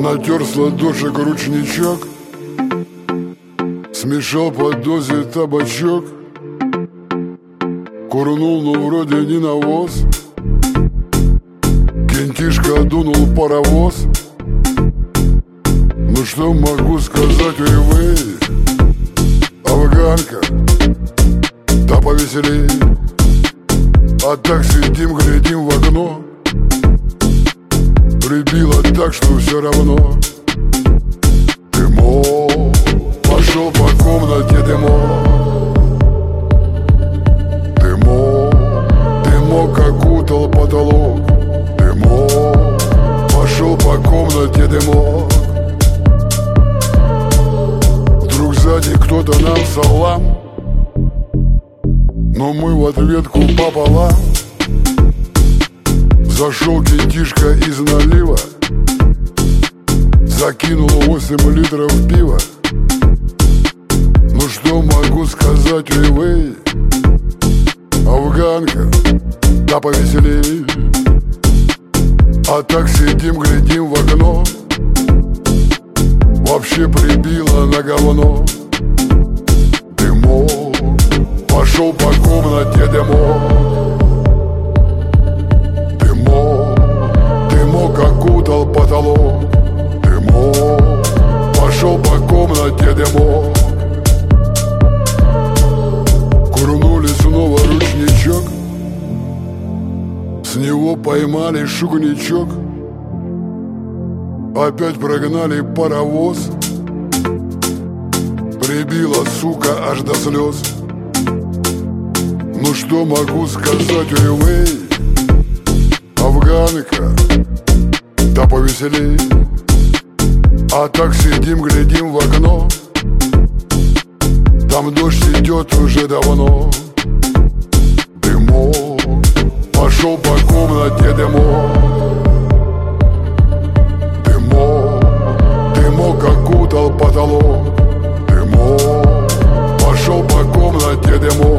Натер с ладошек ручничок, смешал под дозе табачок, курнул, но вроде не навоз. Кентишка дунул паровоз. Ну что могу сказать, ой-вей, афганка, да повеселей. А так сидим, глядим в окно, прибило так, что все равно. Дымок пошел по комнате, дымок. Дымок окутал потолок. Дымок пошел по комнате, дымок. Вдруг сзади кто-то нам салам, но мы в ответку пополам. Зашел кентишка из налива, закинул 8 литров пива. Ну что могу сказать, ой-вей, афганка, да повеселей. А так сидим, глядим в окно, вообще прибило на говно. Дымок пошел по комнате, дымок. Дымок окутал потолок. Дымок пошел по комнате, дымок. Курнули снова ручничок, с него поймали шугничок. Опять прогнали паровоз, прибила, сука, аж до слез. Ну что могу сказать, ой-вей, афганка, да повеселей. А так сидим, глядим в окно, там дождь идет уже давно. Дымок пошел по комнате, дымок. Дымок окутал потолок. Дымок пошел по комнате, дымок.